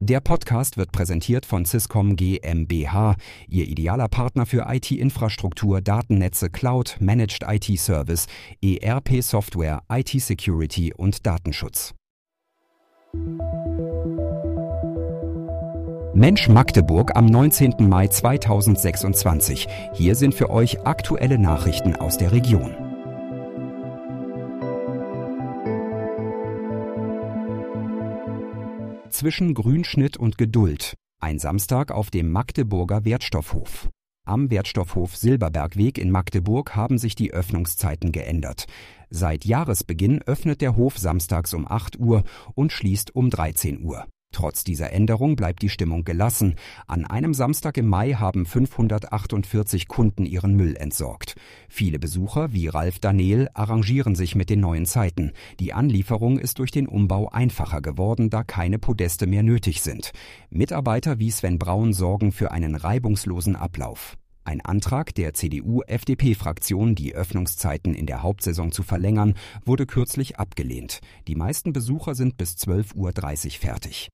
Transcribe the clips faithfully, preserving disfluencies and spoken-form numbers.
Der Podcast wird präsentiert von Swisscom GmbH, Ihr idealer Partner für I T-Infrastruktur, Datennetze, Cloud, Managed I T-Service, E R P-Software, I T-Security und Datenschutz. Mensch Magdeburg am neunzehnten Mai zweitausendsechsundzwanzig. Hier sind für euch aktuelle Nachrichten aus der Region. Zwischen Grünschnitt und Geduld. Ein Samstag auf dem Magdeburger Wertstoffhof. Am Wertstoffhof Silberbergweg in Magdeburg haben sich die Öffnungszeiten geändert. Seit Jahresbeginn öffnet der Hof samstags um acht Uhr und schließt um dreizehn Uhr. Trotz dieser Änderung bleibt die Stimmung gelassen. An einem Samstag im Mai haben fünfhundertachtundvierzig Kunden ihren Müll entsorgt. Viele Besucher wie Ralf Daniel arrangieren sich mit den neuen Zeiten. Die Anlieferung ist durch den Umbau einfacher geworden, da keine Podeste mehr nötig sind. Mitarbeiter wie Sven Braun sorgen für einen reibungslosen Ablauf. Ein Antrag der C D U-F D P-Fraktion, die Öffnungszeiten in der Hauptsaison zu verlängern, wurde kürzlich abgelehnt. Die meisten Besucher sind bis zwölf Uhr dreißig fertig.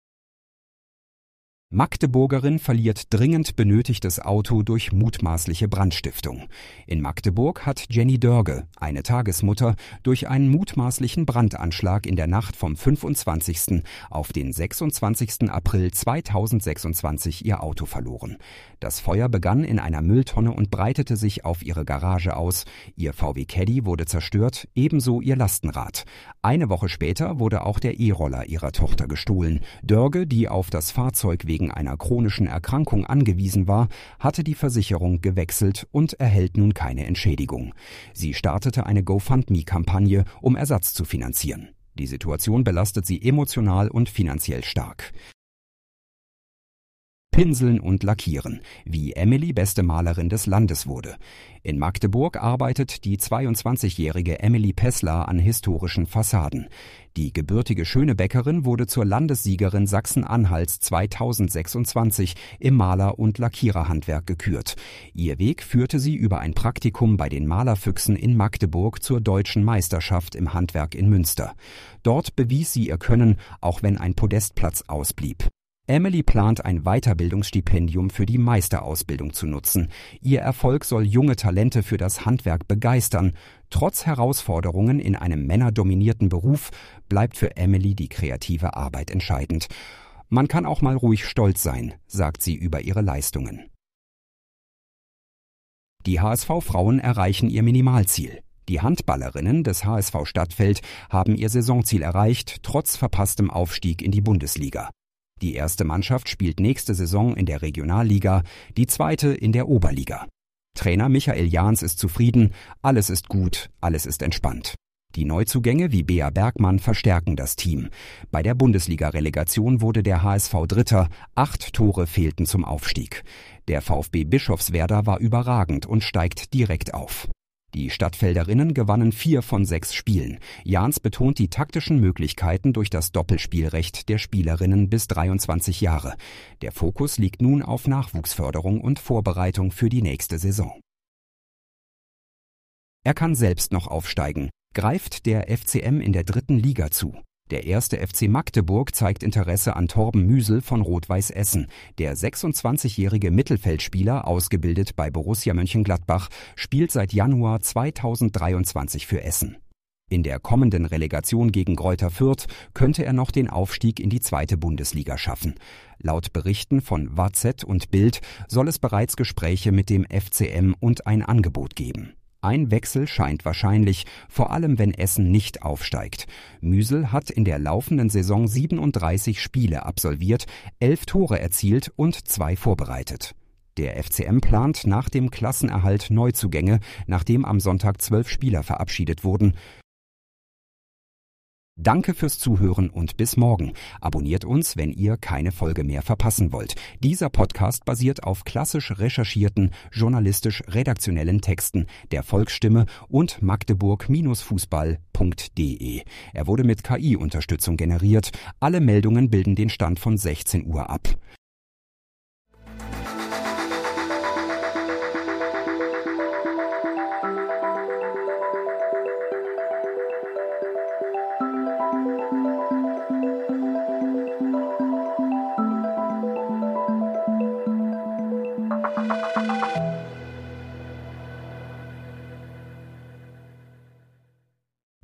Magdeburgerin verliert dringend benötigtes Auto durch mutmaßliche Brandstiftung. In Magdeburg hat Jenny Dörge, eine Tagesmutter, durch einen mutmaßlichen Brandanschlag in der Nacht vom fünfundzwanzigsten auf den sechsundzwanzigsten April zweitausendsechsundzwanzig ihr Auto verloren. Das Feuer begann in einer Mülltonne und breitete sich auf ihre Garage aus. Ihr V W Caddy wurde zerstört, ebenso ihr Lastenrad. Eine Woche später wurde auch der E-Roller ihrer Tochter gestohlen. Dörge, die auf das Fahrzeug wegen einer chronischen Erkrankung angewiesen war, hatte die Versicherung gewechselt und erhält nun keine Entschädigung. Sie startete eine GoFundMe-Kampagne, um Ersatz zu finanzieren. Die Situation belastet sie emotional und finanziell stark. Pinseln und Lackieren, wie Emily beste Malerin des Landes wurde. In Magdeburg arbeitet die zweiundzwanzigjährige Emily Pessler an historischen Fassaden. Die gebürtige Schönebäckerin wurde zur Landessiegerin Sachsen-Anhalts zweitausendsechsundzwanzig im Maler- und Lackiererhandwerk gekürt. Ihr Weg führte sie über ein Praktikum bei den Malerfüchsen in Magdeburg zur deutschen Meisterschaft im Handwerk in Münster. Dort bewies sie ihr Können, auch wenn ein Podestplatz ausblieb. Emily plant, ein Weiterbildungsstipendium für die Meisterausbildung zu nutzen. Ihr Erfolg soll junge Talente für das Handwerk begeistern. Trotz Herausforderungen in einem männerdominierten Beruf bleibt für Emily die kreative Arbeit entscheidend. Man kann auch mal ruhig stolz sein, sagt sie über ihre Leistungen. Die H S V-Frauen erreichen ihr Minimalziel. Die Handballerinnen des H S V Stadtfeld haben ihr Saisonziel erreicht, trotz verpasstem Aufstieg in die Bundesliga. Die erste Mannschaft spielt nächste Saison in der Regionalliga, die zweite in der Oberliga. Trainer Michael Jahns ist zufrieden, alles ist gut, alles ist entspannt. Die Neuzugänge wie Bea Bergmann verstärken das Team. Bei der Bundesliga-Relegation wurde der H S V Dritter, acht Tore fehlten zum Aufstieg. Der VfB Bischofswerda war überragend und steigt direkt auf. Die Stadtfelderinnen gewannen vier von sechs Spielen. Jahns betont die taktischen Möglichkeiten durch das Doppelspielrecht der Spielerinnen bis dreiundzwanzig Jahre. Der Fokus liegt nun auf Nachwuchsförderung und Vorbereitung für die nächste Saison. Er kann selbst noch aufsteigen. Greift der F C M in der dritten Liga zu. Der erste F C Magdeburg zeigt Interesse an Torben Müsel von Rot-Weiß Essen. Der sechsundzwanzigjährige Mittelfeldspieler, ausgebildet bei Borussia Mönchengladbach, spielt seit Januar zweitausenddreiundzwanzig für Essen. In der kommenden Relegation gegen Greuther Fürth könnte er noch den Aufstieg in die zweite Bundesliga schaffen. Laut Berichten von W A Z und Bild soll es bereits Gespräche mit dem F C M und ein Angebot geben. Ein Wechsel scheint wahrscheinlich, vor allem wenn Essen nicht aufsteigt. Müsel hat in der laufenden Saison siebenunddreißig Spiele absolviert, elf Tore erzielt und zwei vorbereitet. Der F C M plant nach dem Klassenerhalt Neuzugänge, nachdem am Sonntag zwölf Spieler verabschiedet wurden. Danke fürs Zuhören und bis morgen. Abonniert uns, wenn ihr keine Folge mehr verpassen wollt. Dieser Podcast basiert auf klassisch recherchierten, journalistisch-redaktionellen Texten der Volksstimme und magdeburg Fußball punkt de. Er wurde mit K I-Unterstützung generiert. Alle Meldungen bilden den Stand von sechzehn Uhr ab.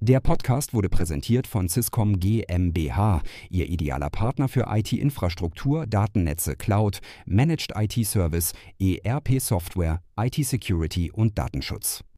Der Podcast wurde präsentiert von Swisscom GmbH, Ihr idealer Partner für I T-Infrastruktur, Datennetze, Cloud, Managed I T-Service, E R P-Software, I T-Security und Datenschutz.